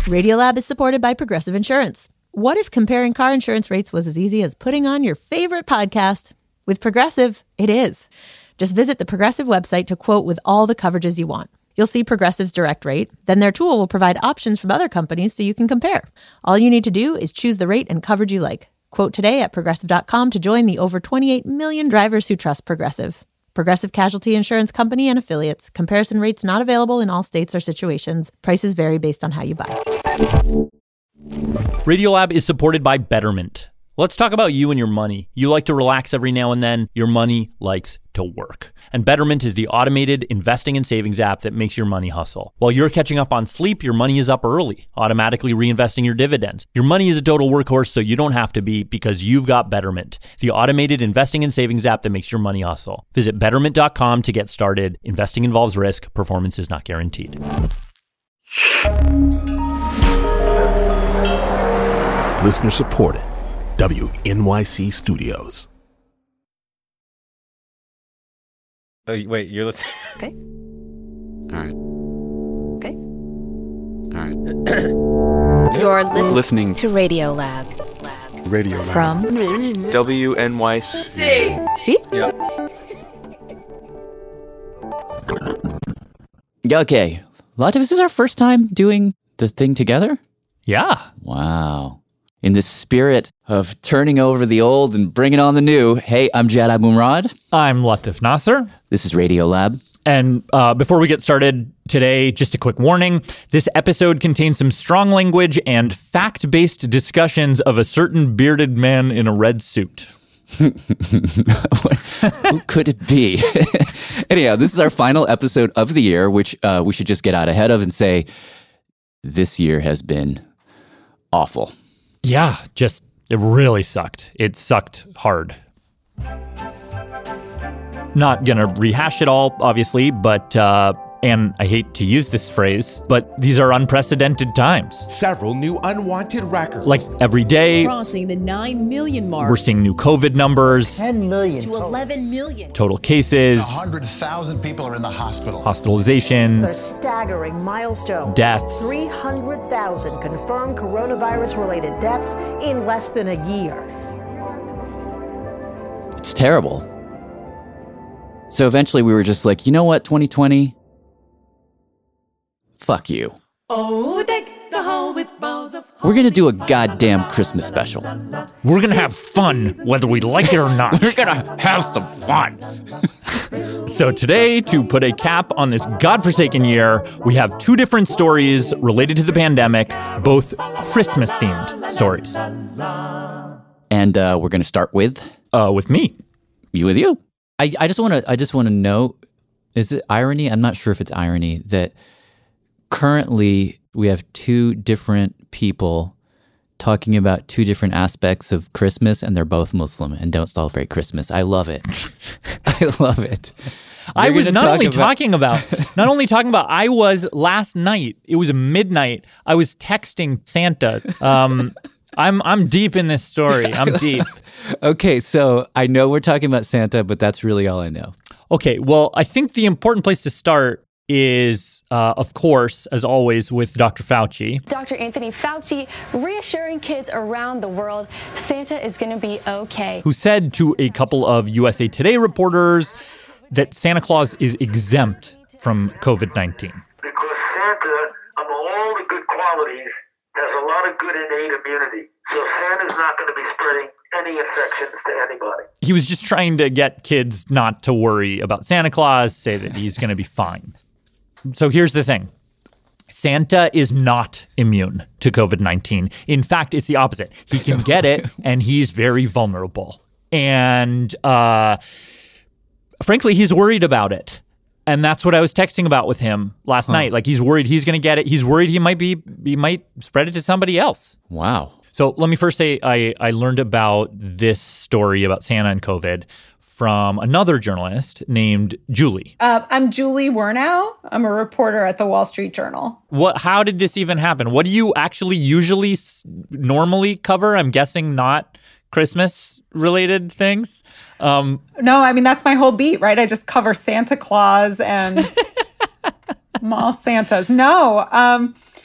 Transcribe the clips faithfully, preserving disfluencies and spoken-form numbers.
Radiolab is supported by Progressive Insurance. What if comparing car insurance rates was as easy as putting on your favorite podcast? With Progressive, it is. Just visit the Progressive website to quote with all the coverages you want. You'll see Progressive's direct rate. Then their tool will provide options from other companies so you can compare. All you need to do is choose the rate and coverage you like. Quote today at progressive dot com to join the over twenty-eight million drivers who trust Progressive. Progressive Casualty Insurance Company and Affiliates. Comparison rates not available in all states or situations. Prices vary based on how you buy. Radiolab is supported by Betterment. Let's talk about you and your money. You like to relax every now and then. Your money likes to work. And Betterment is the automated investing and savings app that makes your money hustle. While you're catching up on sleep, your money is up early, automatically reinvesting your dividends. Your money is a total workhorse, so you don't have to be, because you've got Betterment, the automated investing and savings app that makes your money hustle. Visit betterment dot com to get started. Investing involves risk. Performance is not guaranteed. Listener supported. W N Y C Studios. Oh, wait, you're listening? Okay. All right. Okay. All right. You're listening, Listening to Radiolab. Lab. Radio Lab. From W N Y C. See? Yeah. Okay. Latif, is this our first time doing the thing together? Yeah. Wow. In the spirit of turning over the old and bringing on the new, hey, I'm Jad Abumrad. I'm Latif Nasser. This is Radiolab. And uh, before we get started today, just a quick warning. This episode contains some strong language and fact-based discussions of a certain bearded man in a red suit. Who could it be? Anyhow, this is our final episode of the year, which uh, we should just get out ahead of and say, this year has been awful. Yeah, just, it really sucked. It sucked hard. Not gonna rehash it all, obviously, but, uh, and I hate to use this phrase, but these are unprecedented times. Several new unwanted records. Like every day, crossing the nine million mark. We're seeing new COVID numbers. ten million to eleven million. Total cases. one hundred thousand people are in the hospital. Hospitalizations. A staggering milestone. Deaths. three hundred thousand confirmed coronavirus-related deaths in less than a year. It's terrible. So eventually we were just like, you know what, twenty twenty? Fuck you. Oh, deck the hall with balls of We're going to do a goddamn Christmas special. We're going to have fun, whether we like it or not. We're going to have some fun. So today, to put a cap on this godforsaken year, we have two different stories related to the pandemic, both Christmas-themed stories. And uh, we're going to start with? Uh, with me. You with you. I, I just want to I just want to note, is it irony? I'm not sure if it's irony that currently we have two different people talking about two different aspects of Christmas, and they're both Muslim and don't celebrate Christmas. I love it. I love it. I They're was gonna not talk only about- talking about, not only talking about, I was last night, it was midnight, I was texting Santa. Um, I'm I'm deep in this story. I'm deep. Okay, so I know we're talking about Santa, but that's really all I know. Okay, well, I think the important place to start is, uh, of course, as always, with Doctor Fauci. Doctor Anthony Fauci reassuring kids around the world Santa is going to be okay. Who said to a couple of U S A Today reporters that Santa Claus is exempt from COVID nineteen. Because Santa, among all the good qualities, has a lot of good innate immunity. So Santa's not going to be spreading any infections to anybody. He was just trying to get kids not to worry about Santa Claus, say that he's going to be fine. So here's the thing. Santa is not immune to COVID nineteen. In fact, it's the opposite. He can get it, and he's very vulnerable. And uh, frankly, he's worried about it. And that's what I was texting about with him last huh. night. Like, he's worried he's going to get it. He's worried he might be he might spread it to somebody else. Wow. So let me first say I, I learned about this story about Santa and COVID from another journalist named Julie. Uh, I'm Julie Wernow. I'm a reporter at the Wall Street Journal. What? How did this even happen? What do you actually usually s- normally cover? I'm guessing not Christmas-related things. Um, no, I mean, that's my whole beat, right? I just cover Santa Claus and mall Santas. No, um,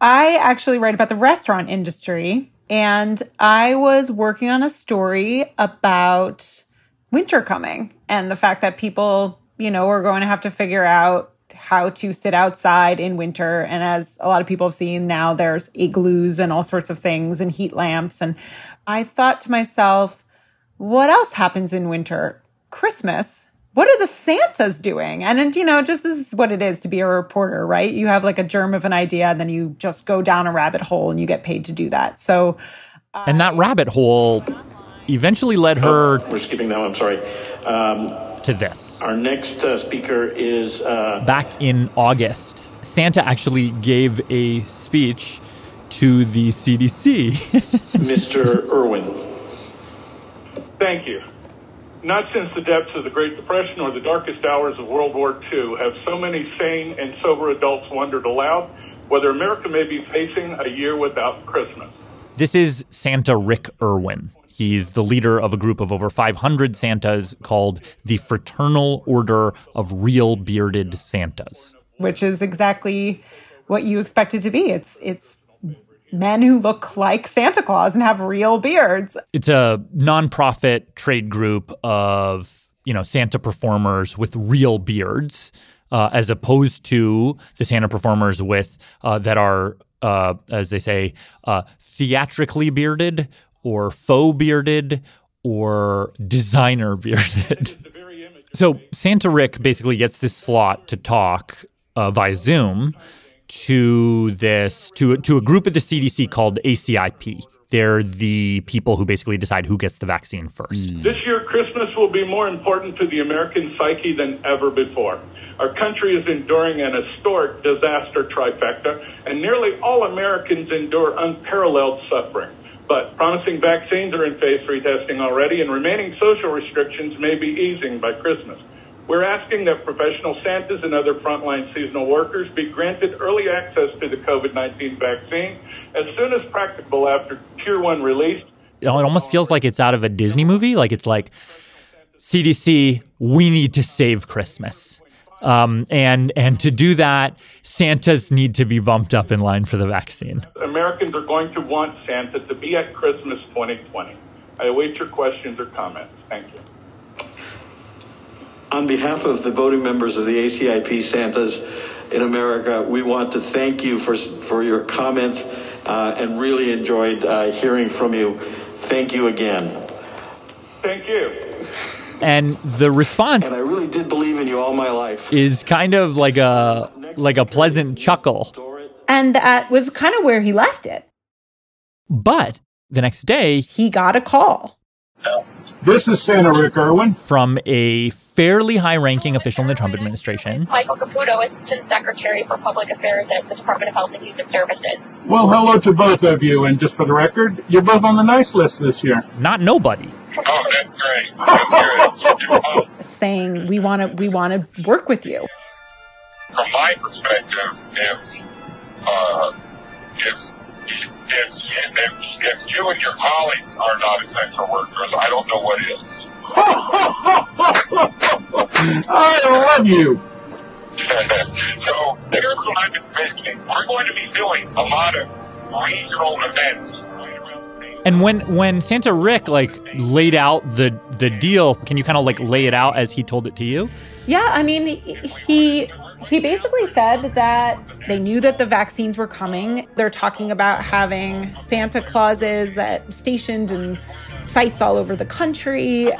I actually write about the restaurant industry, and I was working on a story about winter coming and the fact that people, you know, are going to have to figure out how to sit outside in winter. And as a lot of people have seen now, there's igloos and all sorts of things and heat lamps. And I thought to myself, what else happens in winter? Christmas. What are the Santas doing? And, and, you know, just this is what it is to be a reporter, right? You have like a germ of an idea and then you just go down a rabbit hole and you get paid to do that. So, uh, and that rabbit hole eventually led her... Oh, we're skipping that one, I'm sorry. Um, to this. Our next uh, speaker is... Uh, Back in August, Santa actually gave a speech to the C D C. Mister Irwin. Thank you. Not since the depths of the Great Depression or the darkest hours of World War Two have so many sane and sober adults wondered aloud whether America may be facing a year without Christmas. This is Santa Rick Irwin. He's the leader of a group of over five hundred Santas called the Fraternal Order of Real Bearded Santas. Which is exactly what you expect it to be. It's it's men who look like Santa Claus and have real beards. It's a nonprofit trade group of, you know, Santa performers with real beards, uh, as opposed to the Santa performers with uh, that are, uh, as they say, uh, theatrically bearded or faux bearded or designer bearded. So Santa Rick basically gets this slot to talk uh, via Zoom to this to to a group at the C D C called A C I P. They're the people who basically decide who gets the vaccine first. This year, Christmas will be more important to the American psyche than ever before. Our country is enduring an historic disaster trifecta, and nearly all Americans endure unparalleled suffering. But promising vaccines are in phase three testing already, and remaining social restrictions may be easing by Christmas. We're asking that professional Santas and other frontline seasonal workers be granted early access to the COVID nineteen vaccine as soon as practicable after Tier one release. It almost feels like it's out of a Disney movie. Like it's like, C D C, we need to save Christmas. Um, and and to do that, Santas need to be bumped up in line for the vaccine. Americans are going to want Santa to be at Christmas twenty twenty. I await your questions or comments. Thank you. On behalf of the voting members of the A C I P Santas in America, we want to thank you for for your comments uh, and really enjoyed uh, hearing from you. Thank you again. Thank you. And the response, and I really did believe in you all my life, is kind of like a like a pleasant chuckle. And that was kind of where he left it. But the next day, he got a call. This is Santa Rick Irwin. From a fairly high-ranking official in the Trump administration. Michael Caputo, Assistant Secretary for Public Affairs at the Department of Health and Human Services. Well, hello to both of you. And just for the record, you're both on the nice list this year. Not nobody. Oh, that's great. That's great. Saying we want to we want to work with you. From my perspective, if uh, if if, if if you and your colleagues are not essential workers, I don't know what is. I love you. So here's what I've been visiting. We're going to be doing a lot of regional events. And when when Santa Rick like laid out the the deal, can you kind of like lay it out as he told it to you? Yeah, I mean, he he basically said that they knew that the vaccines were coming. They're talking about having Santa Clauses at, stationed in sites all over the country,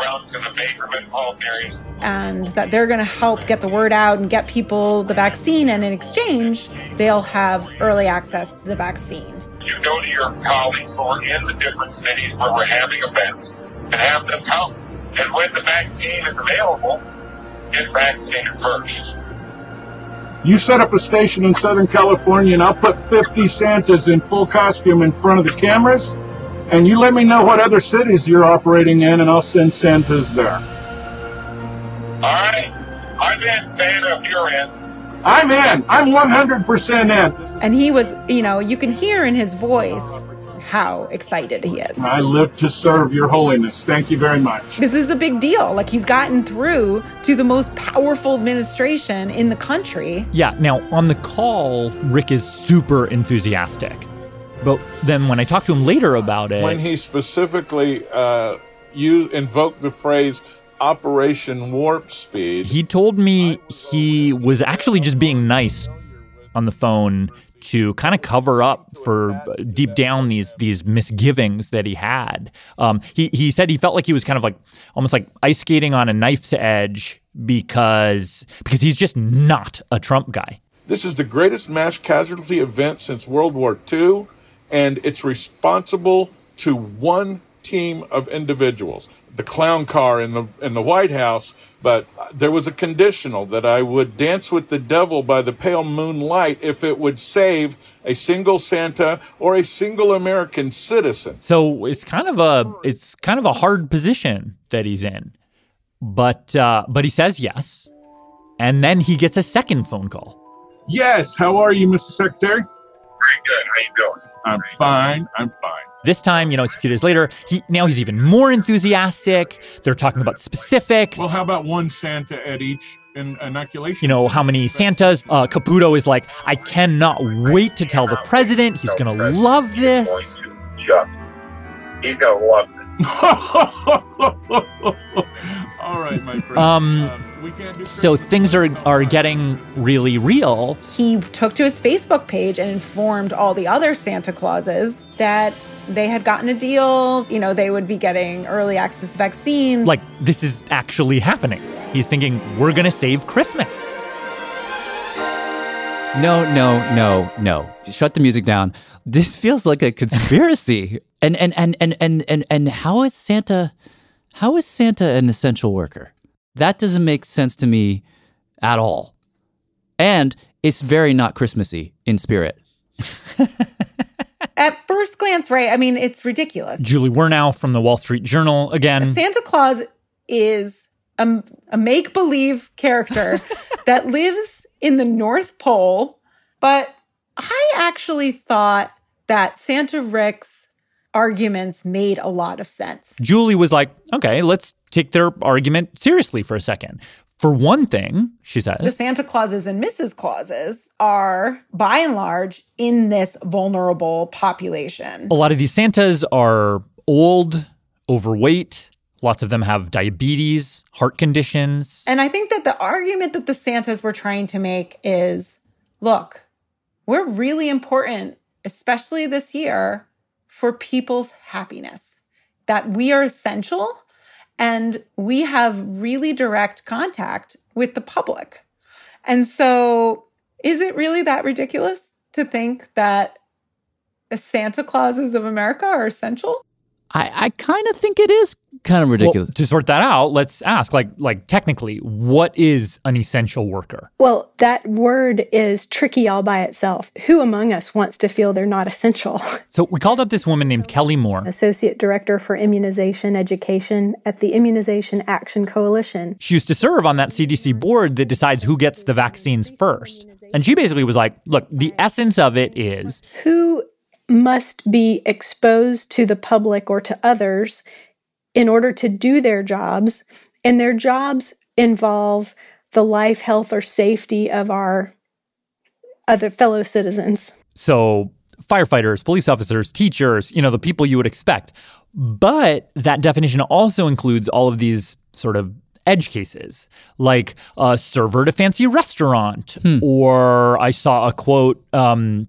and that they're going to help get the word out and get people the vaccine. And in exchange, they'll have early access to the vaccine. You go to your colleagues who are in the different cities where we're having events and have them come. And when the vaccine is available, get vaccinated first. You set up a station in Southern California and I'll put fifty Santas in full costume in front of the cameras, and you let me know what other cities you're operating in and I'll send Santas there. All right. I'm in, Santa, if you're in. I'm in. I'm one hundred percent in. And he was, you know, you can hear in his voice how excited he is. I live to serve your holiness. Thank you very much. This is a big deal. Like, he's gotten through to the most powerful administration in the country. Yeah, now, on the call, Rick is super enthusiastic. But then when I talked to him later about it... When he specifically uh, you invoked the phrase Operation Warp Speed... He told me he was actually just being nice on the phone to kind of cover up for deep down these these misgivings that he had. Um, he he said he felt like he was kind of like almost like ice skating on a knife's edge because because he's just not a Trump guy. This is the greatest mass casualty event since World War Two, and it's responsible to one team of individuals. The clown car in the in the White House, but there was a conditional that I would dance with the devil by the pale moonlight if it would save a single Santa or a single American citizen. So it's kind of a it's kind of a hard position that he's in, but uh, but he says yes, and then he gets a second phone call. Yes, how are you, Mister Secretary? Very good. How you doing? I'm fine. I'm fine. This time, you know, it's a few days later, he now he's even more enthusiastic. They're talking about specifics. Well, how about one Santa at each in- inoculation? You know, how many Santas? Uh, Caputo is like, I cannot wait to tell the president. He's going to love this. Just, he's going to love it. All right, my friend. Um, um, we can't do so things are, are getting really real. He took to his Facebook page and informed all the other Santa Clauses that they had gotten a deal. You know, they would be getting early access to vaccines. Like, this is actually happening. He's thinking, we're going to save Christmas. No, no, no, no. Shut the music down. This feels like a conspiracy. and, and, and, and, and, and, and how is Santa, how is Santa an essential worker? That doesn't make sense to me at all. And it's very not Christmassy in spirit. At first glance, right? I mean, it's ridiculous. Julie Wernow from the Wall Street Journal again. Santa Claus is a, a make-believe character that lives in the North Pole. But I actually thought that Santa Rick's arguments made a lot of sense. Julie was like, okay, let's take their argument seriously for a second. For one thing, she says, the Santa Clauses and Missus Clauses are, by and large, in this vulnerable population. A lot of these Santas are old, overweight. Lots of them have diabetes, heart conditions. And I think that the argument that the Santas were trying to make is, look, we're really important, especially this year, for people's happiness. That we are essential. And we have really direct contact with the public. And so is it really that ridiculous to think that the Santa Clauses of America are essential? I, I kind of think it is kind of ridiculous. Well, to sort that out, let's ask, like, like technically, what is an essential worker? Well, that word is tricky all by itself. Who among us wants to feel they're not essential? So we called up this woman named Kelly Moore, Associate Director for Immunization Education at the Immunization Action Coalition. She used to serve on that C D C board that decides who gets the vaccines first. And she basically was like, look, the essence of it is... Who must be exposed to the public or to others in order to do their jobs, and their jobs involve the life, health, or safety of our other fellow citizens. So firefighters, police officers, teachers, you know, the people you would expect. But that definition also includes all of these sort of edge cases, like a server at a fancy restaurant, hmm. or I saw a quote um,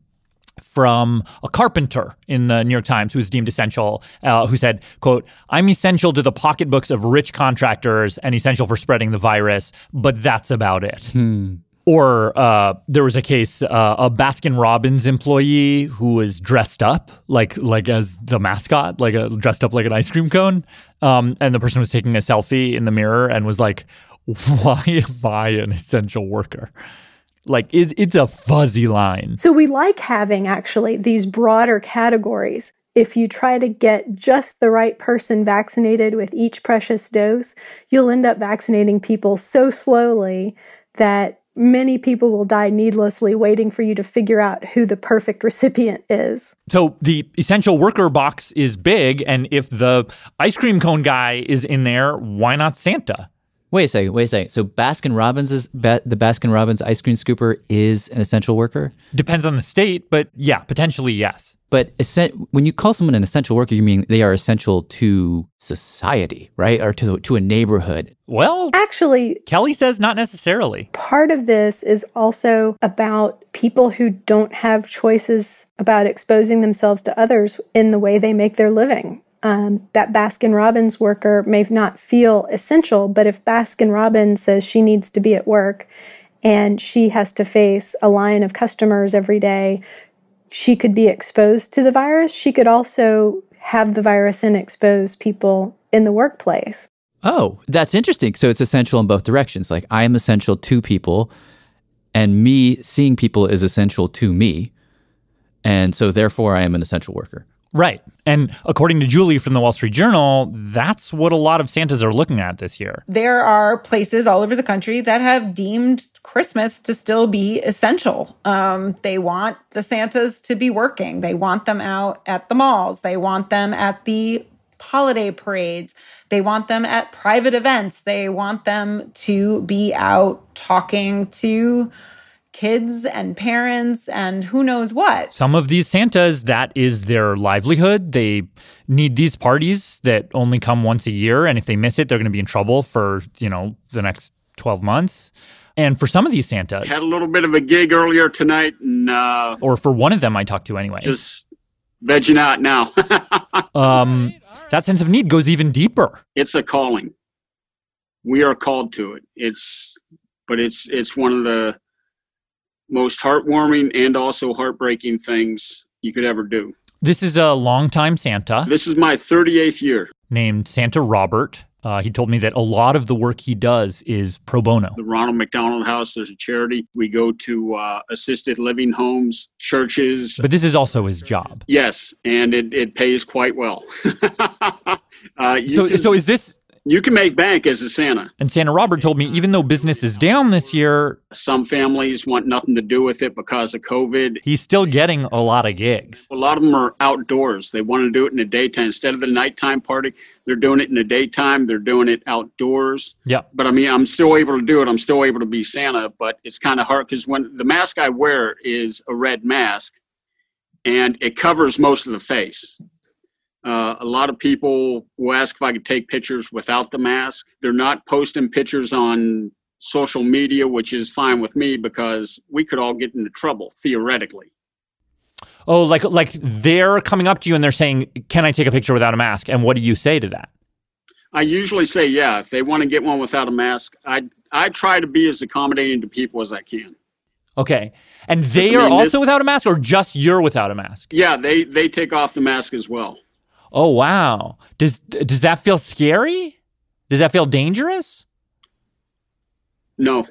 from a carpenter in the New York Times who was deemed essential, uh, who said, quote, I'm essential to the pocketbooks of rich contractors and essential for spreading the virus, but that's about it. Hmm. Or uh, there was a case, uh, a Baskin-Robbins employee who was dressed up like like as the mascot, like a, dressed up like an ice cream cone. Um, and the person was taking a selfie in the mirror and was like, why am I an essential worker? Like, it's, it's a fuzzy line. So we like having, actually, these broader categories. If you try to get just the right person vaccinated with each precious dose, you'll end up vaccinating people so slowly that many people will die needlessly waiting for you to figure out who the perfect recipient is. So the essential worker box is big, and if the ice cream cone guy is in there, why not Santa? Wait a second, wait a second. So Baskin Robbins is the Baskin Robbins ice cream scooper is an essential worker? Depends on the state, but yeah, potentially yes. But when you call someone an essential worker, you mean they are essential to society, right? Or to to a neighborhood? Well, actually, Kelly says not necessarily. Part of this is also about people who don't have choices about exposing themselves to others in the way they make their living. Um, that Baskin Robbins worker may not feel essential, but if Baskin Robbins says she needs to be at work and she has to face a line of customers every day, she could be exposed to the virus. She could also have the virus and expose people in the workplace. Oh, that's interesting. So it's essential in both directions. Like I am essential to people, and me seeing people is essential to me. And so therefore I am an essential worker. Right. And according to Julie from the Wall Street Journal, that's what a lot of Santas are looking at this year. There are places all over the country that have deemed Christmas to still be essential. Um, they want the Santas to be working. They want them out at the malls. They want them at the holiday parades. They want them at private events. They want them to be out talking to kids and parents and who knows what. Some of these Santas, that is their livelihood. They need these parties that only come once a year. And if they miss it, they're going to be in trouble for, you know, the next twelve months. And for some of these Santas... Had a little bit of a gig earlier tonight. and uh, Or for one of them I talked to anyway. Just vegging out now. um, that sense of need goes even deeper. It's a calling. We are called to it. It's, but it's it's one of the most heartwarming and also heartbreaking things you could ever do. This is a longtime Santa. This is my thirty-eighth year. Named Santa Robert. Uh, he told me that a lot of the work he does is pro bono. The Ronald McDonald House, there's a charity. We go to uh, assisted living homes, churches. But this is also his job. Yes, and it, it pays quite well. uh, so, can, so is this... You can make bank as a Santa. And Santa Robert told me even though business is down this year... Some families want nothing to do with it because of COVID. He's still getting a lot of gigs. A lot of them are outdoors. They want to do it in the daytime. Instead of the nighttime party, they're doing it in the daytime. They're doing it outdoors. Yeah. But I mean, I'm still able to do it. I'm still able to be Santa, but it's kind of hard because when the mask I wear is a red mask and it covers most of the face. Uh, a lot of people will ask if I could take pictures without the mask. They're not posting pictures on social media, which is fine with me because we could all get into trouble, theoretically. Oh, like like they're coming up to you and they're saying, can I take a picture without a mask? And what do you say to that? I usually say, yeah, if they want to get one without a mask, I I try to be as accommodating to people as I can. Okay. And they I mean, are also this, without a mask or just you're without a mask? Yeah, they, they take off the mask as well. Oh, wow. Does does that feel scary? Does that feel dangerous? No.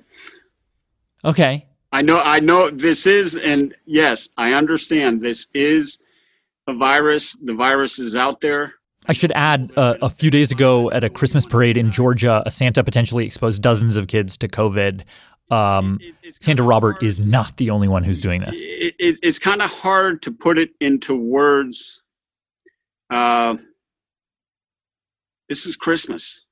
Okay. I know I know this is, and yes, I understand this is a virus. The virus is out there. I should add, uh, a few days ago at a Christmas parade in Georgia, a Santa potentially exposed dozens of kids to COVID. Um, Santa Robert is not the only one who's doing this. It, it, it's kind of hard to put it into words. Uh, this is Christmas,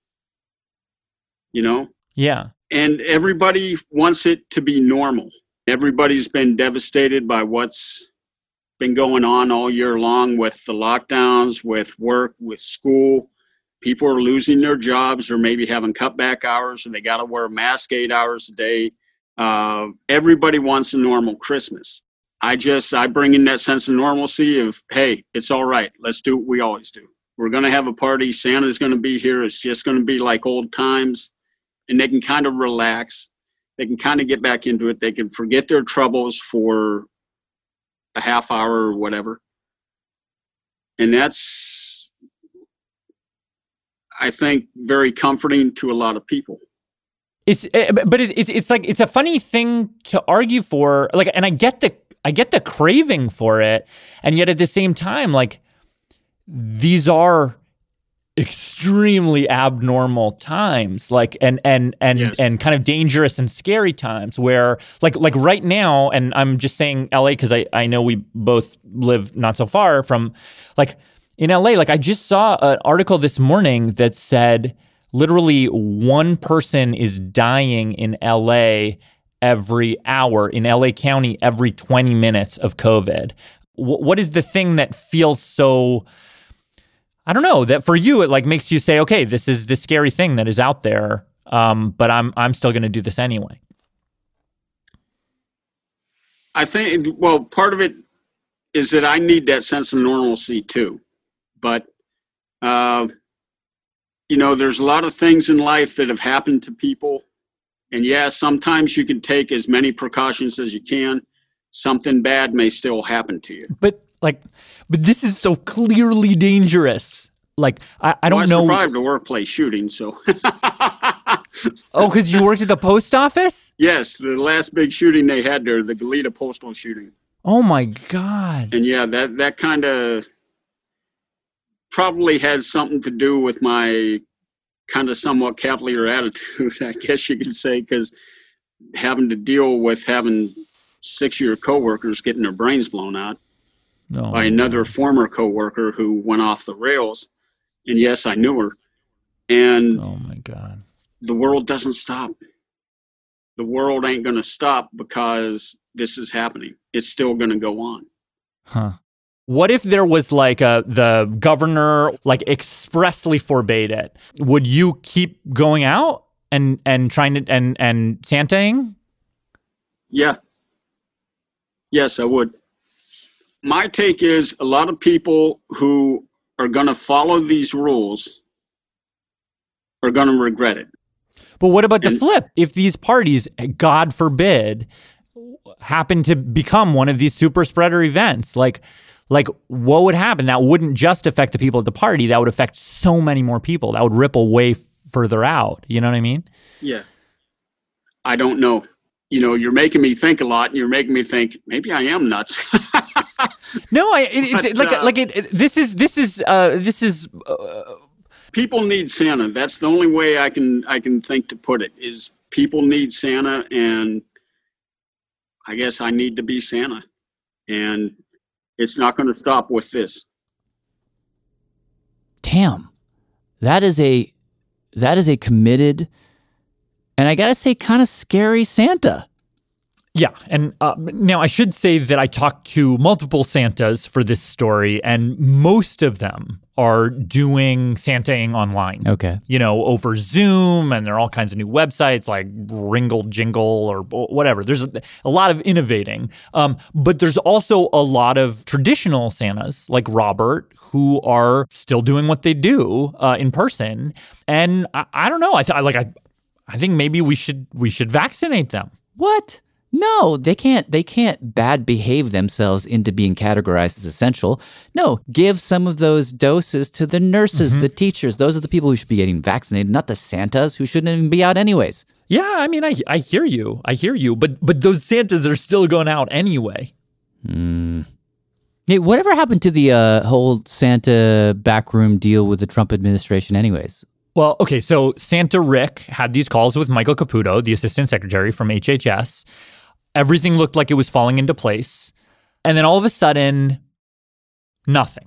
you know? Yeah. And everybody wants it to be normal. Everybody's been devastated by what's been going on all year long with the lockdowns, with work, with school. People are losing their jobs or maybe having cutback hours and they got to wear a mask eight hours a day. Uh, everybody wants a normal Christmas. I just, I bring in that sense of normalcy of, hey, it's all right. Let's do what we always do. We're going to have a party. Santa's going to be here. It's just going to be like old times. And they can kind of relax. They can kind of get back into it. They can forget their troubles for a half hour or whatever. And that's, I think, very comforting to a lot of people. It's, but it's, it's like, it's a funny thing to argue for. Like, and I get the, I get the craving for it. And yet at the same time, like, these are extremely abnormal times, like and and and Yes. and kind of dangerous and scary times where like like right now, and I'm just saying L A because I, I know we both live not so far from, like in L A, like I just saw an article this morning that said literally one person is dying in L A every hour, in L A County every twenty minutes of COVID. W- what is the thing that feels so, I don't know, that for you, it like makes you say, okay, this is the scary thing that is out there, um, but I'm I'm still going to do this anyway. I think, well, part of it is that I need that sense of normalcy too. But, uh, you know, there's a lot of things in life that have happened to people. And yeah, sometimes you can take as many precautions as you can. Something bad may still happen to you. But like, but this is so clearly dangerous. Like, I, I don't well, I know. survived a workplace shooting, so. Oh, because you worked at the post office? Yes, the last big shooting they had there, the Goleta postal shooting. Oh my God. And yeah, that, that kind of probably had something to do with my kind of somewhat cavalier attitude, I guess you could say, because having to deal with having six of your coworkers getting their brains blown out no. by another former coworker who went off the rails. And yes, I knew her. And oh my God, the world doesn't stop. The world ain't going to stop because this is happening. It's still going to go on. Huh. What if there was like a, the governor like expressly forbade it? Would you keep going out and, and trying to, and, and Santaing? Yeah. Yes, I would. My take is a lot of people who are going to follow these rules are going to regret it. But what about the And- flip? If these parties, God forbid, happen to become one of these super spreader events, like, like what would happen? That wouldn't just affect the people at the party. That would affect so many more people. That would ripple way further out. You know what I mean? Yeah. I don't know. You know, you're making me think a lot, and you're making me think maybe I am nuts. No, I, it, it's But, like uh, like it, it. This is this is uh, this is. Uh, People need Santa. That's the only way I can I can think to put it. Is people need Santa, and I guess I need to be Santa, and it's not going to stop with this. Damn, that is a that is a committed, and I gotta say, kind of scary Santa. Yeah, and uh, now I should say that I talked to multiple Santas for this story, and most of them are doing Santaing online. Okay. You know, over Zoom, and there are all kinds of new websites like Ringle Jingle or whatever. There's a, a lot of innovating, um, but there's also a lot of traditional Santas like Robert who are still doing what they do uh, in person. And I, I don't know. I th- like I, I think maybe we should we should vaccinate them. What? No, they can't they can't bad behave themselves into being categorized as essential. No, give some of those doses to the nurses, Mm-hmm. the teachers. Those are the people who should be getting vaccinated, not the Santas who shouldn't even be out anyways. Yeah, I mean, I I hear you. I hear you. But but those Santas are still going out anyway. Hmm. Hey, whatever happened to the uh, whole Santa backroom deal with the Trump administration anyways? Well, okay, so Santa Rick had these calls with Michael Caputo, the assistant secretary from H H S. Everything looked like it was falling into place. And then all of a sudden, nothing.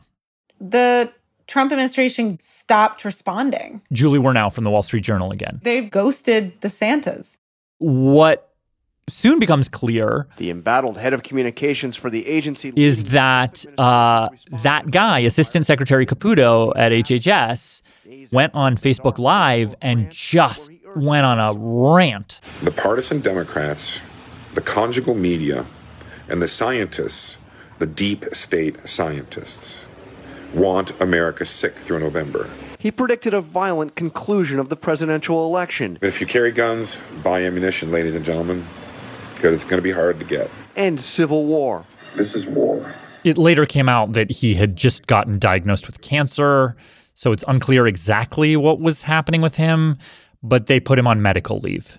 The Trump administration stopped responding. Julie Wernow from the Wall Street Journal again. They've ghosted the Santas. What soon becomes clear The embattled head of communications for the agency is that uh, that guy, Assistant Secretary Caputo at H H S, went on Facebook Live and just went on a rant. The partisan Democrats, the conjugal media, and the scientists, the deep state scientists, want America sick through November. He predicted a violent conclusion of the presidential election. If you carry guns, buy ammunition, ladies and gentlemen, because it's going to be hard to get. And civil war. This is war. It later came out that he had just gotten diagnosed with cancer, so it's unclear exactly what was happening with him, but they put him on medical leave.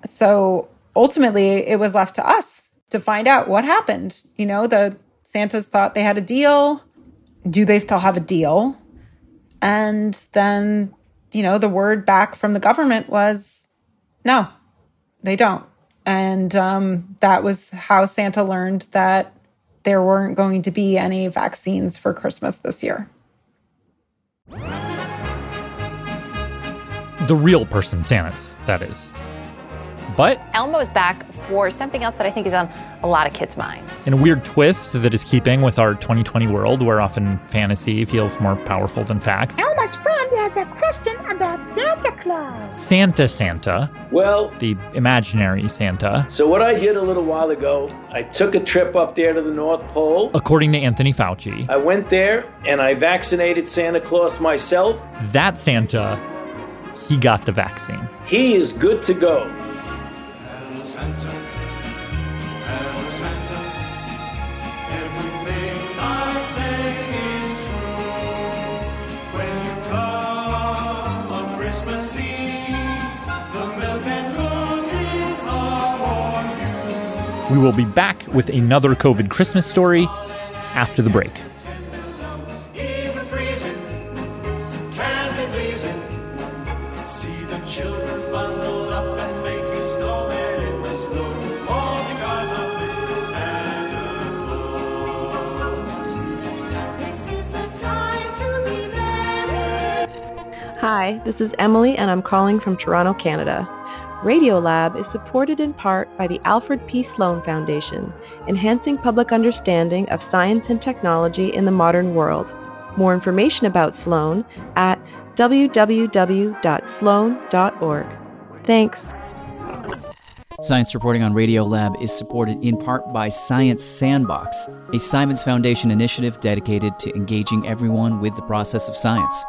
So ultimately, it was left to us to find out what happened. You know, the Santas thought they had a deal. Do they still have a deal? And then, you know, the word back from the government was, no, they don't. And um, that was how Santa learned that there weren't going to be any vaccines for Christmas this year. The real person Santas, that is. But Elmo's back for something else that I think is on a lot of kids' minds. in a weird twist that is keeping with our twenty twenty world, where often fantasy feels more powerful than facts, Elmo's friend has a question about Santa Claus. Santa Santa, Well, the imaginary Santa, so what I did a little while ago, I took a trip up there to the North Pole. according to Anthony Fauci, I went there and I vaccinated Santa Claus myself. that Santa, he got the vaccine. He is good to go. We will be back with another COVID Christmas story after the break. Hi, this is Emily, and I'm calling from Toronto, Canada. Radiolab is supported in part by the Alfred P. Sloan Foundation, enhancing public understanding of science and technology in the modern world. More information about Sloan at w w w dot sloan dot org. Thanks. Science reporting on Radiolab is supported in part by Science Sandbox, a Simons Foundation initiative dedicated to engaging everyone with the process of science.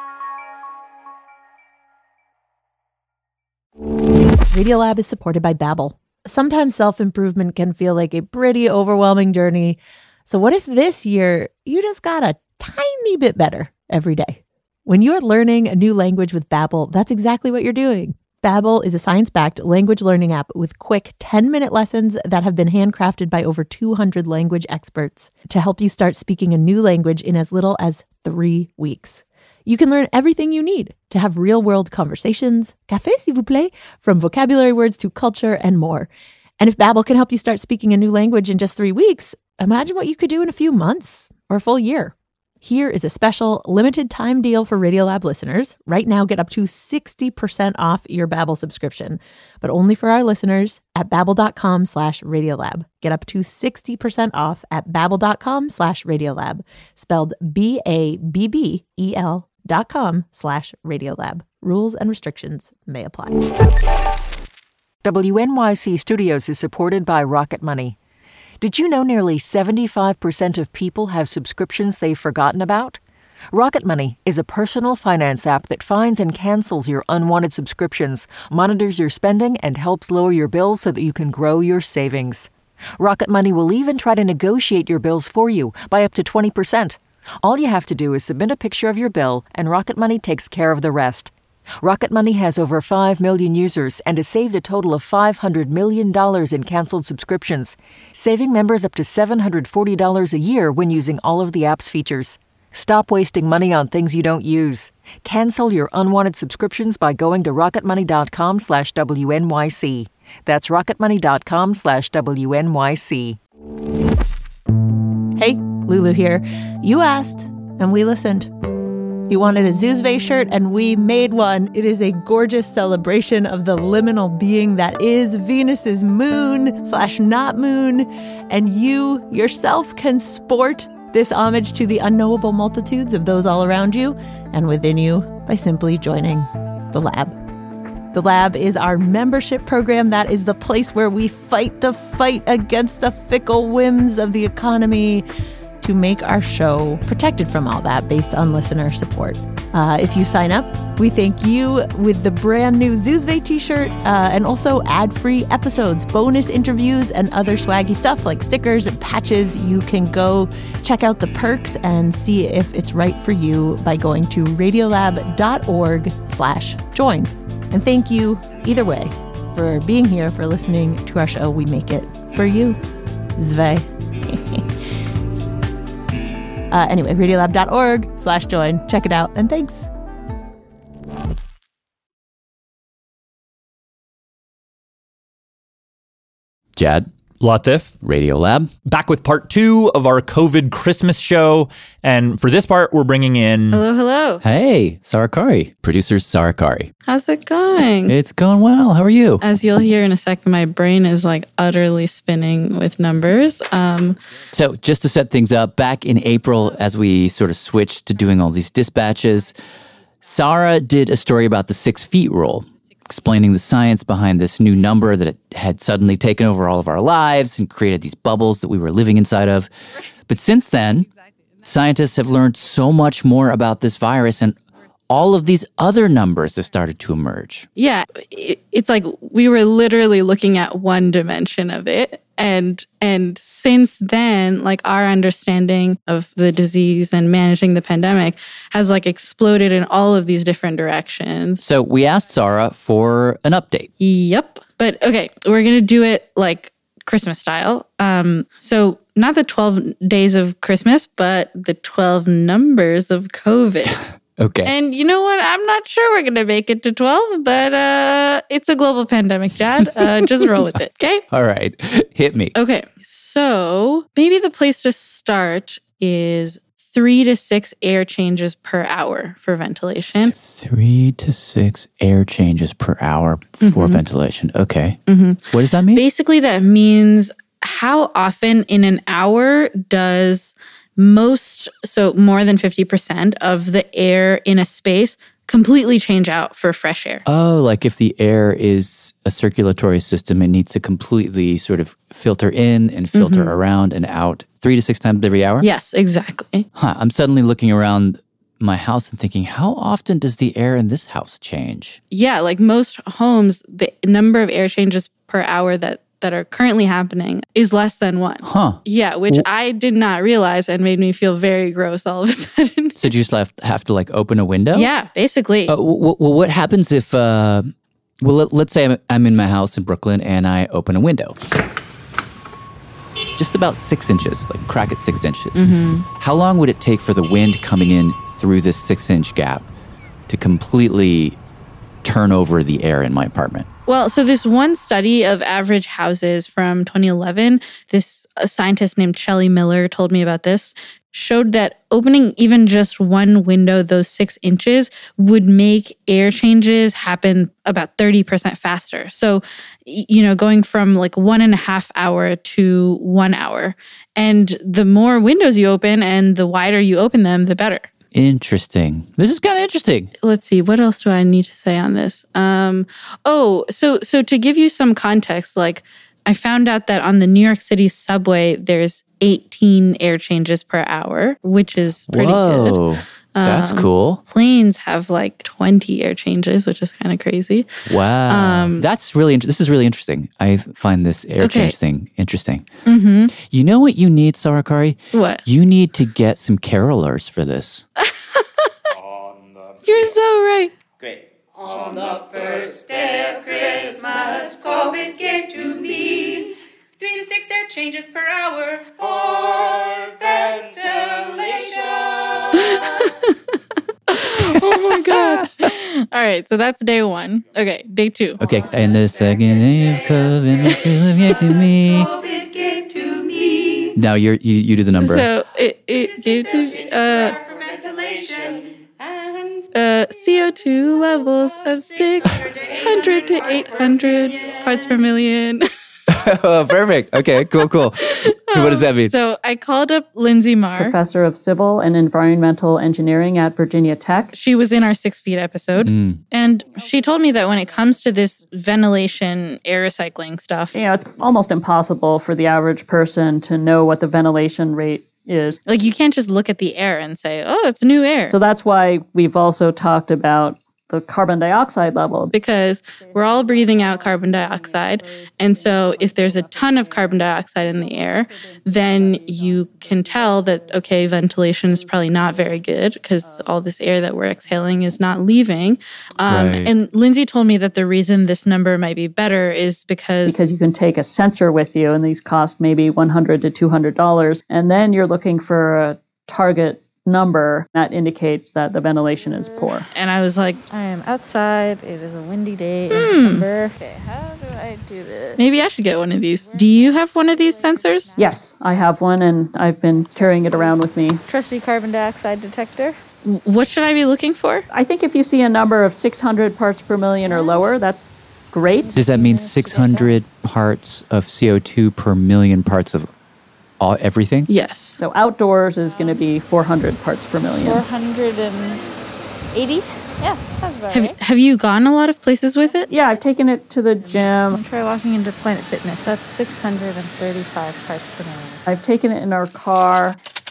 Radiolab is supported by Babbel. Sometimes self-improvement can feel like a pretty overwhelming journey. So what if this year you just got a tiny bit better every day? When you're learning a new language with Babbel, that's exactly what you're doing. Babbel is a science-backed language learning app with quick ten-minute lessons that have been handcrafted by over two hundred language experts to help you start speaking a new language in as little as three weeks. You can learn everything you need to have real-world conversations, café s'il vous plaît, from vocabulary words to culture and more. And if Babbel can help you start speaking a new language in just three weeks, imagine what you could do in a few months or a full year. Here is a special limited time deal for Radiolab listeners. Right now, get up to sixty percent off your Babbel subscription, but only for our listeners at babbel.com slash Radiolab. Get up to sixty percent off at babbel.com slash Radiolab, spelled B A B B E L dot com slash Radiolab. Rules and restrictions may apply. W N Y C Studios is supported by Rocket Money. Did you know nearly seventy-five percent of people have subscriptions they've forgotten about? Rocket Money is a personal finance app that finds and cancels your unwanted subscriptions, monitors your spending, and helps lower your bills so that you can grow your savings. Rocket Money will even try to negotiate your bills for you by up to twenty percent. All you have to do is submit a picture of your bill, and Rocket Money takes care of the rest. Rocket Money has over five million users and has saved a total of five hundred million dollars in canceled subscriptions, saving members up to seven hundred forty dollars a year when using all of the app's features. Stop wasting money on things you don't use. Cancel your unwanted subscriptions by going to rocketmoney.com slash WNYC. That's rocketmoney.com slash WNYC. Hey, Lulu here. You asked, and we listened. You wanted a Zoozve shirt, and we made one. It is a gorgeous celebration of the liminal being that is Venus's moon slash not moon. And you yourself can sport this homage to the unknowable multitudes of those all around you and within you by simply joining the lab. The Lab is our membership program. That is the place where we fight the fight against the fickle whims of the economy to make our show protected from all that based on listener support. Uh, if you sign up, we thank you with the brand new Zoozve t-shirt uh, and also ad-free episodes, bonus interviews, and other swaggy stuff like stickers and patches. You can go check out the perks and see if it's right for you by going to radiolab.org slash join. And thank you, either way, for being here, for listening to our show. We make it for you. Zve. Uh, anyway, radiolab.org slash join. Check it out, and thanks. Jad. Latif. Radiolab. Back with part two of our COVID Christmas show. And for this part, we're bringing in... Hello, hello. Hey, Sarah Qari. Producer Sarah Qari. How's it going? It's going well. How are you? As you'll hear in a second, my brain is like utterly spinning with numbers. Um, so just to set things up, back in April, as we sort of switched to doing all these dispatches, Sarah did a story about the six feet rule, explaining the science behind this new number that it had suddenly taken over all of our lives and created these bubbles that we were living inside of. But since then, scientists have learned so much more about this virus, and all of these other numbers have started to emerge. Yeah, it, it's like we were literally looking at one dimension of it. And and since then, like our understanding of the disease and managing the pandemic has like exploded in all of these different directions. So we asked Sarah for an update. Yep. But okay, we're going to do it like Christmas style. Um, so not the twelve days of Christmas, but the twelve numbers of COVID. Okay. And you know what? I'm not sure we're going to make it to twelve, but uh, it's a global pandemic, Jad. Uh, just roll with it, okay? All right. Hit me. Okay. So maybe the place to start is three to six air changes per hour for ventilation. Three to six air changes per hour for Mm-hmm. ventilation. Okay. Mm-hmm. What does that mean? Basically, that means how often in an hour does most, so more than fifty percent of the air in a space completely change out for fresh air. Oh, like if the air is a circulatory system, it needs to completely sort of filter in and filter Mhm. around and out three to six times every hour? Yes, exactly. Huh. I'm suddenly looking around my house and thinking, how often does the air in this house change? Yeah, like most homes, the number of air changes per hour that that are currently happening is less than one. Huh. Yeah, which Well- I did not realize and made me feel very gross all of a sudden. So do you just have, have to like open a window? Yeah, basically. Uh, w- w- well, what happens if, uh, well, let, let's say I'm, I'm in my house in Brooklyn and I open a window. Just about six inches, like crack it six inches. Mhm. How long would it take for the wind coming in through this six inch gap to completely turn over the air in my apartment? Well, so this one study of average houses from twenty eleven, this a scientist named Shelley Miller told me about this, showed that opening even just one window, those six inches, would make air changes happen about thirty percent faster. So, y- you know, going from like one and a half hour to one hour. And the more windows you open and the wider you open them, the better. Interesting. This is kind of interesting. Let's see, what else do I need to say on this? Um, oh, so so to give you some context, like I found out that on the New York City subway, there's eighteen air changes per hour, which is pretty Whoa, good. that's Um, cool. Planes have like twenty air changes, which is kind of crazy. Wow. Um, that's really, int- this is really interesting. I find this air Okay. change thing interesting. Mm-hmm. You know what you need, Sarah Qari? What? You need to get some carolers for this. You're so right. Great. On the first day of Christmas, COVID gave to me three to six air changes per hour for ventilation. Oh my God. All right, so that's day one. Okay, day two. Okay, and the second day of COVID, my feeling gave to me. COVID gave to me Now you're, you you do the number. So it, it gave to uh, for ventilation. uh, C O two levels of six hundred to eight hundred parts per million. Oh, perfect. Okay, cool, cool. So what does that mean? So I called up Lindsay Marr. Professor of Civil and Environmental Engineering at Virginia Tech. She was in our Six Feet episode. Mm. And she told me that when it comes to this ventilation, air recycling stuff, You know, it's almost impossible for the average person to know what the ventilation rate is. like you can't just look at the air and say, oh, it's new air. So that's why we've also talked about the carbon dioxide level. Because we're all breathing out carbon dioxide. And so if there's a ton of carbon dioxide in the air, then you can tell that, okay, ventilation is probably not very good because all this air that we're exhaling is not leaving. Um, Right. And Lindsay told me that the reason this number might be better is because... Because you can take a sensor with you, and these cost maybe one hundred to two hundred dollars. And then you're looking for a target number, that indicates that the ventilation is poor. And I was like, I am outside. It is a windy day in Hmm. December. Okay, how do I do this? maybe I should get one of these. Do you have one of these sensors? Yes, I have one, and I've been carrying it around with me. Trusty carbon dioxide detector. What should I be looking for? I think if you see a number of six hundred parts per million or lower, that's great. Does that mean six hundred parts of C O two per million parts of all everything? Yes. So outdoors is going to be four hundred parts per million. four hundred eighty? Yeah, sounds about Have, right. have you gone a lot of places with it? Yeah, I've taken it to the gym. Try walking into Planet Fitness. That's six hundred thirty-five parts per million. I've taken it in our car.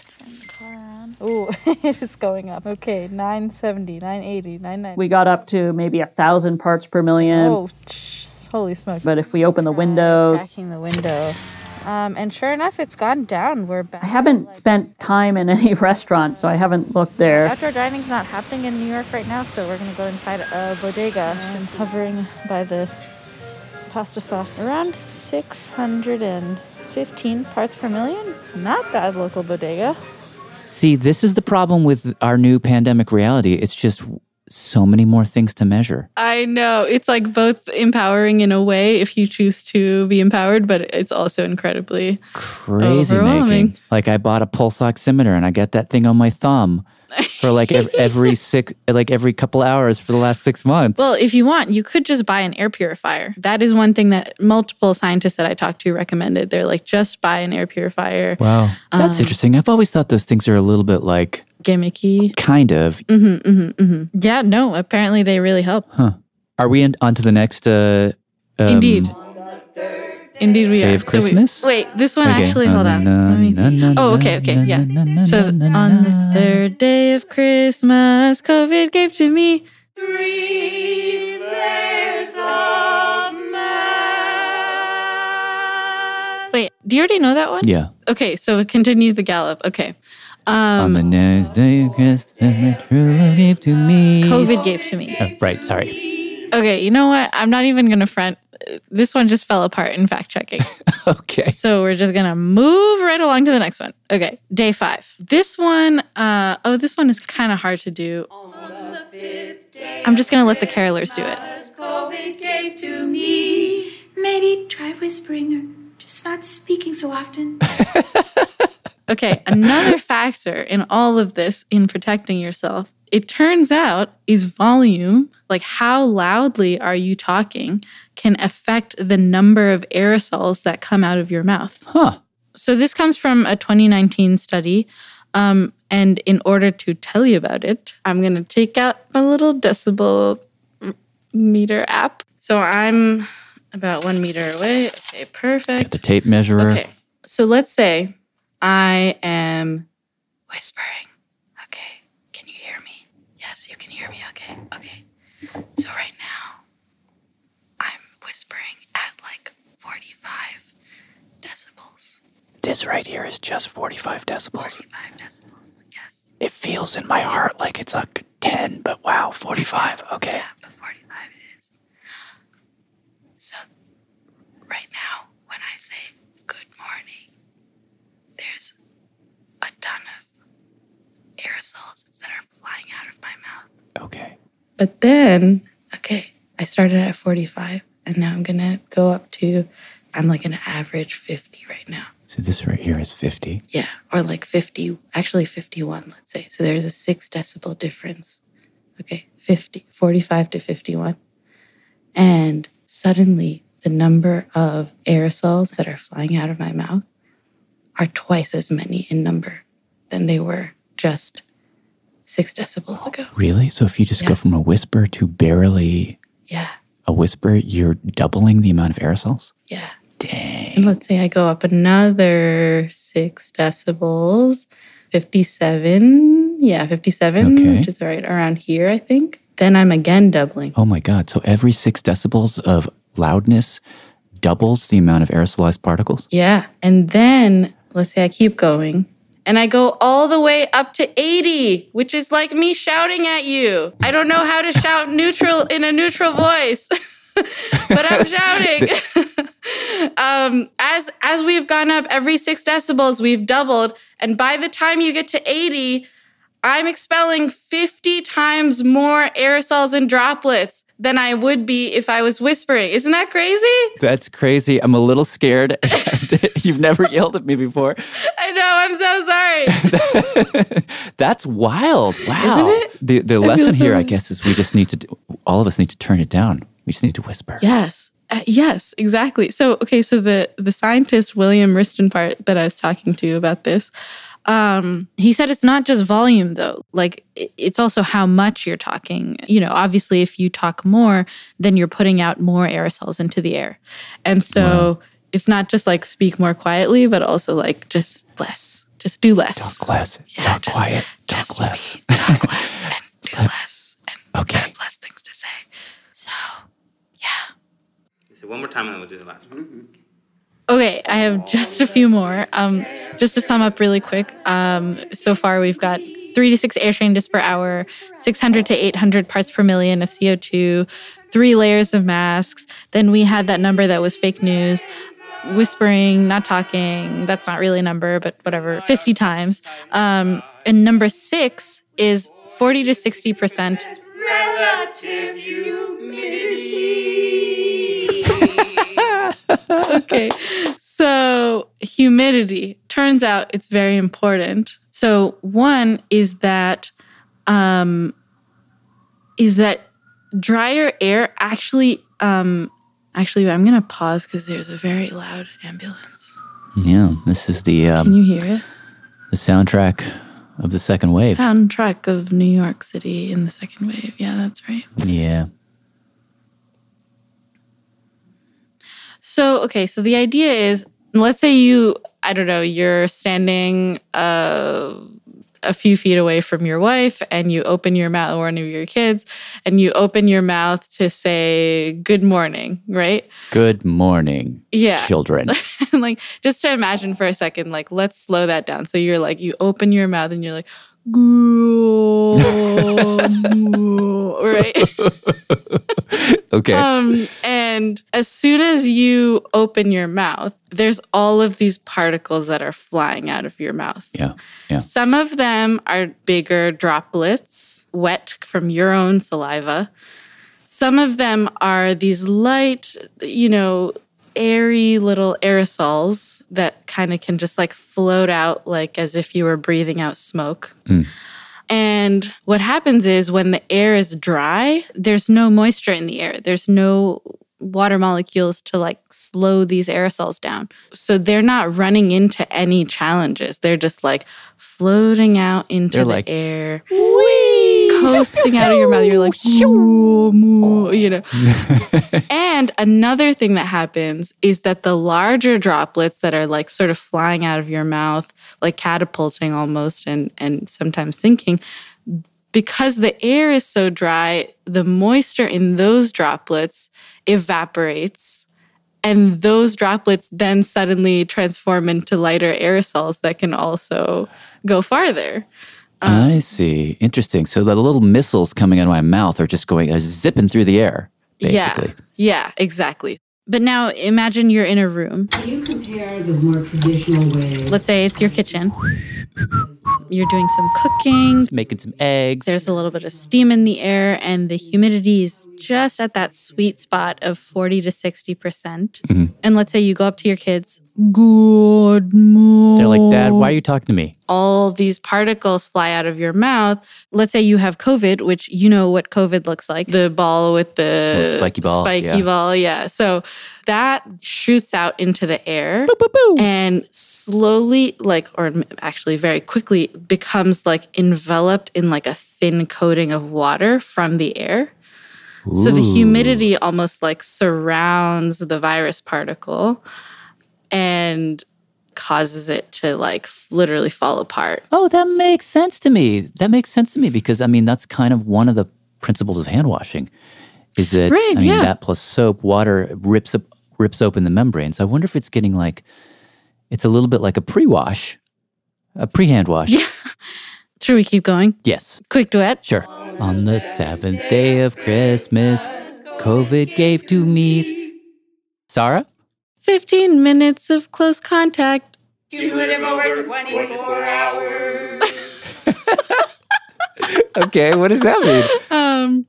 Ooh, it is going up. Okay, nine seventy, nine eighty, nine ninety. We got up to maybe a thousand parts per million. Oh, sh- holy smokes. But if we open the windows, Cracking the window. Um, and sure enough, it's gone down. We're back. I haven't spent time in any restaurant, so I haven't looked there. Outdoor dining's not happening in New York right now, so we're going to go inside a bodega. I'm hovering by the pasta sauce. Around six hundred fifteen parts per million. Not bad, local bodega. See, this is the problem with our new pandemic reality. It's just so many more things to measure. I know. It's like both empowering in a way if you choose to be empowered, but it's also incredibly Crazy overwhelming. making. Like I bought a pulse oximeter and I got that thing on my thumb for like ev- every six, like every couple hours for the last six months. Well, if you want, you could just buy an air purifier. That is one thing that multiple scientists that I talked to recommended. They're like, just buy an air purifier. Wow. That's Um, interesting. I've always thought those things are a little bit like Gimmicky. kind of. Mm-hmm, mm-hmm, mm-hmm. Yeah, no, apparently they really help. Huh. Are we in, on to the next? Uh, um, Indeed. Indeed we Day are. of So we- Christmas? wait, this one Okay. actually, hold on. Let me think. Oh, okay, okay, yeah. So on the third day of Christmas, COVID gave to me Three layers of math. Wait, do you already know that one? Yeah. Okay, so continue the gallop. Okay. On Um, the next day of Christmas, my true love gave to me. COVID gave to me. Oh, right, sorry. Okay, you know what? I'm not even going to front. This one just fell apart in fact checking. Okay. So we're just going to move right along to the next one. Okay, day five. This one, uh, oh, this one is kind of hard to do. I'm just going to let the carolers do it. COVID gave to me. Maybe try whispering or just not speaking so often. Okay, another factor in all of this in protecting yourself, it turns out is volume, like how loudly are you talking, can affect the number of aerosols that come out of your mouth. Huh. So this comes from a twenty nineteen study. Um, and in order to tell you about it, I'm going to take out my little decibel m- meter app. So I'm about one meter away. Okay, perfect. Got the tape measurer. Okay, so let's say I am whispering. Okay, can you hear me? Yes, you can hear me. Okay, okay. So right now, I'm whispering at like forty-five decibels. This right here is just forty-five decibels. forty-five decibels, yes. It feels in my heart like it's a ten, but wow, forty-five. Okay. Yeah, but forty-five it is. So right now, when I say good morning, there's a ton of aerosols that are flying out of my mouth. Okay. But then, okay, I started at forty-five, and now I'm going to go up to, I'm like an average fifty right now. So this right here is fifty. Yeah, or like fifty, actually fifty-one, let's say. So there's a six decibel difference. Okay, fifty, forty-five to fifty-one. And suddenly, the number of aerosols that are flying out of my mouth are twice as many in number than they were just six decibels ago. Really? So if you just Yeah. go from a whisper to barely Yeah, a whisper, you're doubling the amount of aerosols? yeah. Dang. And let's say I go up another six decibels, fifty-seven. Yeah, fifty-seven, Okay. which is right around here, I think. Then I'm again doubling. Oh my God. So every six decibels of loudness doubles the amount of aerosolized particles? Yeah. And then let's say I keep going and I go all the way up to eighty, which is like me shouting at you. I don't know how to shout neutral in a neutral voice. but I'm shouting. um, as as we've gone up every six decibels, we've doubled. And by the time you get to eighty, I'm expelling fifty times more aerosols and droplets than I would be if I was whispering. Isn't that crazy? That's crazy. I'm a little scared. You've never yelled at me before. I know. I'm so sorry. That's wild. Wow. Isn't it? The the I lesson feel here, so- I guess, is we just need to, do, all of us need to turn it down. We just need to whisper. Yes. Uh, yes, exactly. So, okay, so the, the scientist, William Ristenpart, that I was talking to about this, um, he said it's not just volume, though. Like, it- it's also how much you're talking. You know, obviously, if you talk more, then you're putting out more aerosols into the air. And so Wow. it's not just like speak more quietly, but also like just less. Just do less. Talk less. Yeah, talk just- quiet. just Talk less. Talk less and do less. And Okay. have less things to say. So, So one more time and then we'll do the last one. okay, I have just a few more. Um, just to sum up really quick, um, so far we've got three to six air changes per hour, six hundred to eight hundred parts per million of C O two, three layers of masks. Then we had that number that was fake news, whispering, not talking. That's not really a number, but whatever, fifty times. Um, and number six is forty to sixty percent. Relative humidity. Okay, so humidity. Turns out it's very important. So one is that, um, is that drier air actually, um, actually, I'm going to pause because there's a very loud ambulance. Yeah, this is the um, Can you hear it? the soundtrack of the second wave. Soundtrack of New York City in the second wave. Yeah, that's right. Yeah. So, okay, so the idea is, let's say you, I don't know, you're standing uh, a few feet away from your wife and you open your mouth, or one of your kids, and you open your mouth to say good morning, right? Good morning, Yeah. children. Like, just to imagine for a second, like, let's slow that down. So you're like, you open your mouth and you're like, good, right? Okay. Um, and as soon as you open your mouth, there's all of these particles that are flying out of your mouth. Yeah. Yeah. Some of them are bigger droplets, wet from your own saliva. Some of them are these light, you know, airy little aerosols that kind of can just like float out like as if you were breathing out smoke. Mm. And what happens is when the air is dry, there's no moisture in the air. There's no water molecules to like slow these aerosols down. So they're not running into any challenges. They're just like floating out into They're the like, air, coasting out of your mouth. You're like, moo, moo, you know. And another thing that happens is that the larger droplets that are like sort of flying out of your mouth, like catapulting almost and, and sometimes sinking, because the air is so dry, the moisture in those droplets evaporates. And those droplets then suddenly transform into lighter aerosols that can also go farther. I see. Interesting. So the little missiles coming out of my mouth are just going, uh, zipping through the air, basically. Yeah, yeah, exactly. But now imagine you're in a room. Can you compare the more traditional way? Let's say it's your kitchen. You're doing some cooking. Making some eggs. There's a little bit of steam in the air, and the humidity is just at that sweet spot of forty to sixty percent. Mhm. And let's say you go up to your kids, good morning. They're like, Dad, why are you talking to me? All these particles fly out of your mouth. Let's say you have COVID, which you know what COVID looks like. The ball with the Little spiky ball, Spiky yeah. ball, yeah. So that shoots out into the air and slowly, like, or actually very quickly, becomes like enveloped in like a thin coating of water from the air. So the Ooh. humidity almost like surrounds the virus particle and causes it to like f- literally fall apart. Oh, that makes sense to me. That makes sense to me because, I mean, that's kind of one of the principles of hand washing is that, Right, I mean, yeah. that plus soap, water rips up, rips open the membrane. So I wonder if it's getting like, it's a little bit like a pre-wash, a pre-hand wash. Yeah. Should we keep going? Yes. Quick duet. Sure. On the seventh day of Christmas, COVID gave to me. Sarah? fifteen minutes of close contact. Cumulative over twenty-four hours. Okay, what does that mean? Um,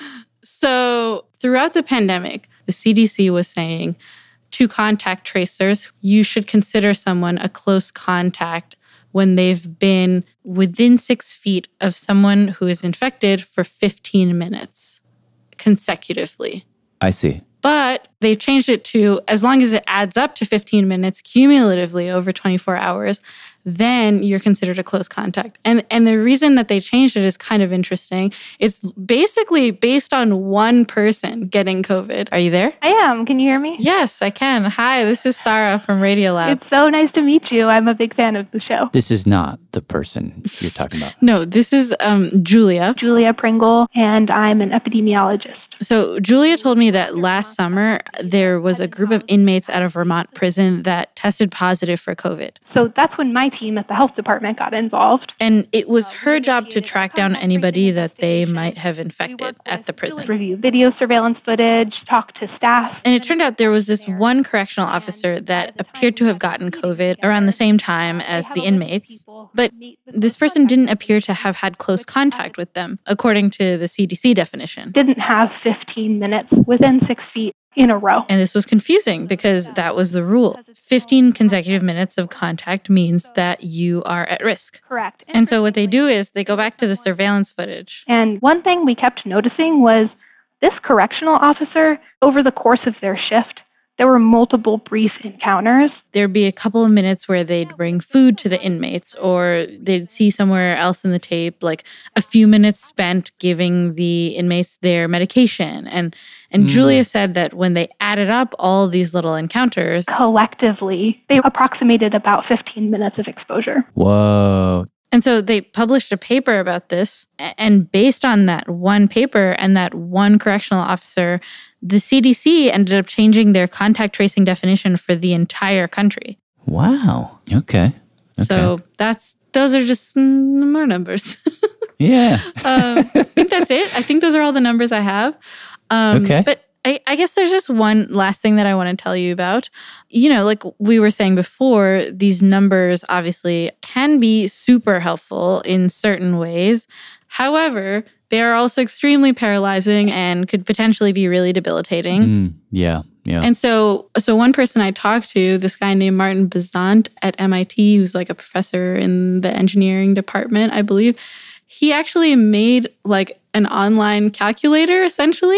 so throughout the pandemic, the C D C was saying to contact tracers, you should consider someone a close contact when they've been within six feet of someone who is infected for fifteen minutes consecutively. I see. But they've changed it to as long as it adds up to fifteen minutes cumulatively over twenty-four hours, then you're considered a close contact. And and the reason that they changed it is kind of interesting. It's basically based on one person getting COVID. Are you there? I am. Can you hear me? Yes, I can. Hi, this is Sarah from Radiolab. It's so nice to meet you. I'm a big fan of the show. This is not the person you're talking about. No, this is um, Julia. Julia Pringle, and I'm an epidemiologist. So Julia told me that last summer there was a group of inmates at a Vermont prison that tested positive for COVID. So that's when my team at the health department got involved. And it was her job to track down anybody that they might have infected at the prison. Review video surveillance footage, talk to staff. And it turned out there was this one correctional officer that appeared to have gotten COVID around the same time as the inmates. But this person didn't appear to have had close contact with them, according to the C D C definition. Didn't have fifteen minutes within six feet in a row. And this was confusing because that was the rule. fifteen consecutive minutes of contact means that you are at risk. Correct. And so what they do is they go back to the surveillance footage. And one thing we kept noticing was this correctional officer, over the course of their shift, there were multiple brief encounters. There'd be a couple of minutes where they'd bring food to the inmates, or they'd see somewhere else in the tape, like a few minutes spent giving the inmates their medication. And and mm. Julia said that when they added up all these little encounters, collectively, they approximated about fifteen minutes of exposure. Whoa. And so they published a paper about this, and based on that one paper and that one correctional officer, the C D C ended up changing their contact tracing definition for the entire country. Wow. Okay. okay. So that's those are just more numbers. Yeah. um, I think that's it. I think those are all the numbers I have. Um, okay. But I, I guess there's just one last thing that I want to tell you about. You know, like we were saying before, these numbers obviously can be super helpful in certain ways. However, they are also extremely paralyzing and could potentially be really debilitating. Mm, yeah, yeah. And so, so one person I talked to, this guy named Martin Bazant at M I T, who's like a professor in the engineering department, I believe, he actually made like an online calculator, essentially,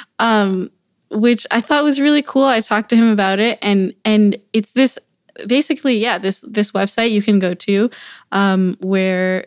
um, which I thought was really cool. I talked to him about it, and and it's this basically, yeah, this this website you can go to um, where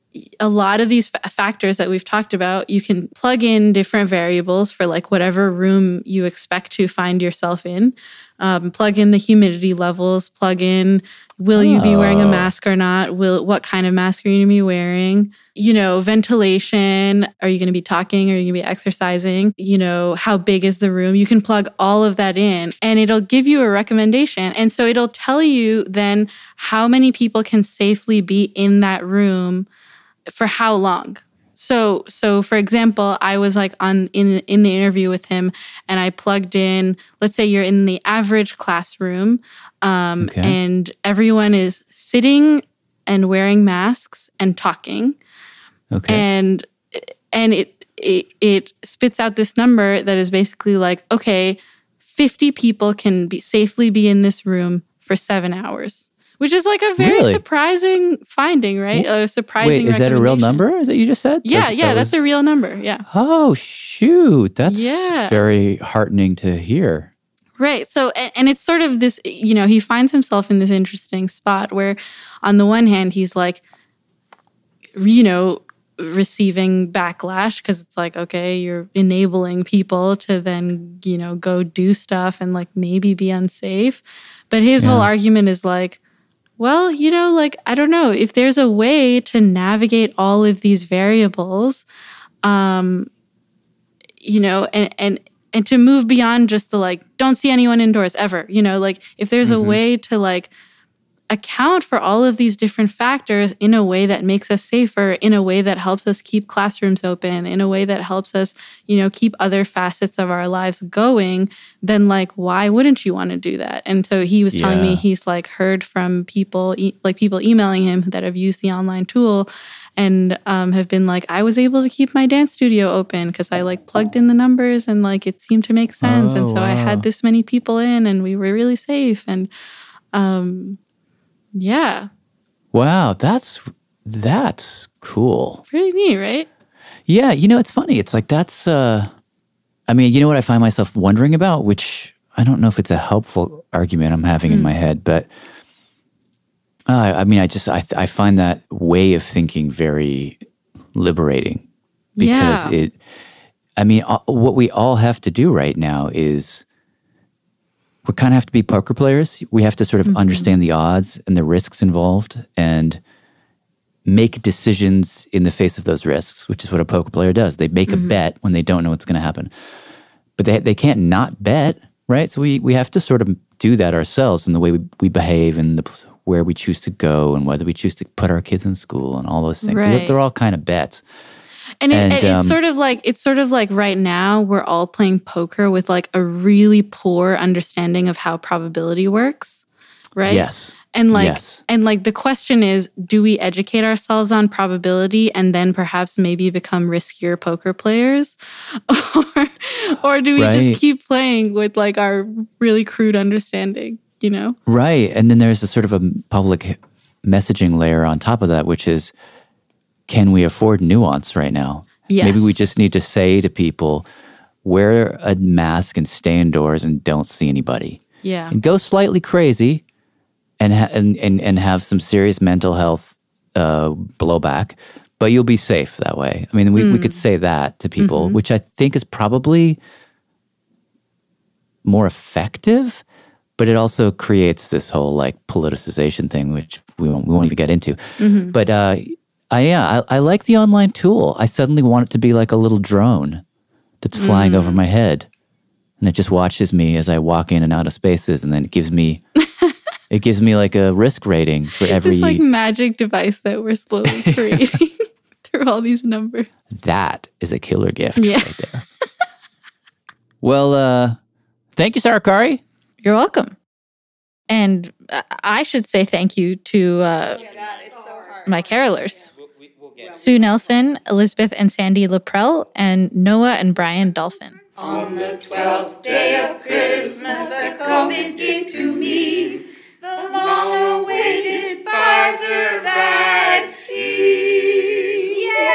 a lot of these f- factors that we've talked about, you can plug in different variables for like whatever room you expect to find yourself in. Um, plug in the humidity levels, plug in, will you be wearing a mask or not? Will what kind of mask are you going to be wearing? You know, ventilation, are you going to be talking? Are you going to be exercising? You know, how big is the room? You can plug all of that in and it'll give you a recommendation. And so it'll tell you then how many people can safely be in that room for how long. So, so for example, I was like on in in the interview with him, and I plugged in. Let's say you're in the average classroom, um, okay. and everyone is sitting and wearing masks and talking, okay. and and it it it spits out this number that is basically like, okay, fifty people can be safely be in this room for seven hours. Which is like a very really? surprising finding, right? A surprising Wait, is that a real number that you just said? Yeah, that's, yeah, that that's was... a real number, yeah. Oh, shoot. That's yeah. very heartening to hear. Right. So, and, and it's sort of this, you know, he finds himself in this interesting spot where on the one hand, he's like, you know, receiving backlash because it's like, okay, you're enabling people to then, you know, go do stuff and like maybe be unsafe. But his yeah. whole argument is like, well, you know, like, I don't know, if there's a way to navigate all of these variables, um, you know, and, and, and to move beyond just the like, don't see anyone indoors ever, you know, like if there's mm-hmm. a way to like account for all of these different factors in a way that makes us safer, in a way that helps us keep classrooms open, in a way that helps us, you know, keep other facets of our lives going, then like, why wouldn't you want to do that? And so he was telling Yeah. me he's like heard from people, e- like people emailing him that have used the online tool and um, have been like, I was able to keep my dance studio open because I like plugged in the numbers and like it seemed to make sense. Oh, and so I wow. had this many people in and we were really safe. And um, yeah, Wow, that's that's cool. pretty neat, right? Yeah, you know, it's funny. It's like that's, uh, I mean, you know what I find myself wondering about, which I don't know if it's a helpful argument I'm having in Mm. my head, but uh, I mean, I just, I, I find that way of thinking very liberating because Yeah. it, I mean, uh, what we all have to do right now is we kind of have to be poker players. We have to sort of Mhm. understand the odds and the risks involved and make decisions in the face of those risks, which is what a poker player does. They make Mhm. a bet when they don't know what's going to happen. But they they can't not bet, right? So we, we have to sort of do that ourselves in the way we, we behave and the, where we choose to go and whether we choose to put our kids in school and all those things. So Right. they're all kind of bets. And, it, And, it's um, sort of like it's sort of like right now we're all playing poker with like a really poor understanding of how probability works, right? Yes. And like Yes. and like the question is, do we educate ourselves on probability and then perhaps maybe become riskier poker players? or or do we Right. just keep playing with like our really crude understanding, you know? Right. And then there's a sort of a public messaging layer on top of that, which is, can we afford nuance right now? Yes. Maybe we just need to say to people, wear a mask and stay indoors and don't see anybody. Yeah. And go slightly crazy and, ha- and, and, and have some serious mental health uh, blowback, but you'll be safe that way. I mean, we, we Mm. could say that to people, Mhm. which I think is probably more effective, but it also creates this whole like politicization thing, which we won't, we won't even get into. Mhm. But uh, I, yeah, I, I like the online tool. I suddenly want it to be like a little drone that's flying Mm. over my head. And it just watches me as I walk in and out of spaces. And then it gives me, it gives me like a risk rating for every, This like magic device that we're slowly creating through all these numbers. that is a killer gift Yeah. right there. Well, uh, thank you, Sarah Kari. You're welcome. And uh, I should say thank you to uh, my carolers. Sue Nelson, Elizabeth and Sandy Laprelle, and Noah and Brian Dolphin. On the twelfth day of Christmas, the COVID gave to me the long-awaited Pfizer vaccine.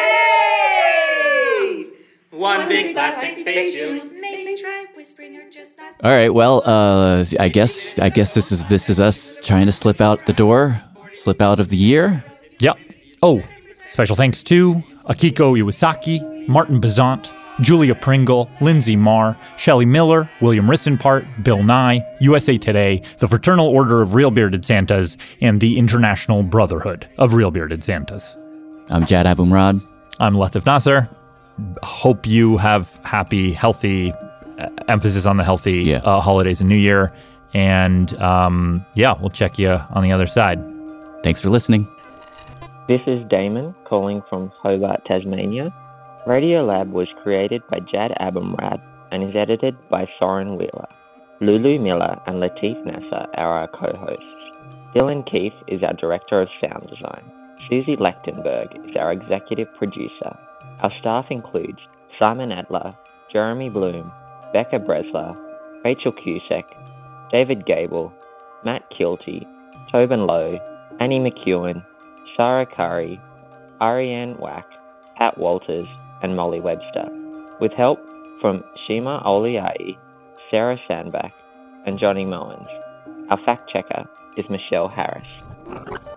Yay! One big plastic face shield. Maybe try whispering or just not. All right. Well, uh, I guess I guess this is this is us trying to slip out the door, slip out of the year. Yep. Oh, special thanks to Akiko Iwasaki, Martin Bazant, Julia Pringle, Lindsay Marr, Shelley Miller, William Ristenpart, Bill Nye, U S A Today, the Fraternal Order of Real Bearded Santas, and the International Brotherhood of Real Bearded Santas. I'm Jad Abumrad. I'm Latif Nasser. Hope you have happy, healthy, uh, emphasis on the healthy Yeah. uh, holidays and New Year. And um, yeah, we'll check you on the other side. Thanks for listening. This is Damon calling from Hobart, Tasmania. Radiolab was created by Jad Abumrad and is edited by Soren Wheeler. Lulu Miller and Latif Nasser are our co-hosts. Dylan Keefe is our Director of Sound Design. Susie Lechtenberg is our Executive Producer. Our staff includes Simon Adler, Jeremy Bloom, Becca Bresler, Rachel Cusack, David Gable, Matt Kilty, Tobin Lowe, Annie McEwen, Sarah Curry, Ariane Wack, Pat Walters, and Molly Webster, with help from Shima Oliai, Sarah Sandbach, and Johnny Mowens. Our fact checker is Michelle Harris.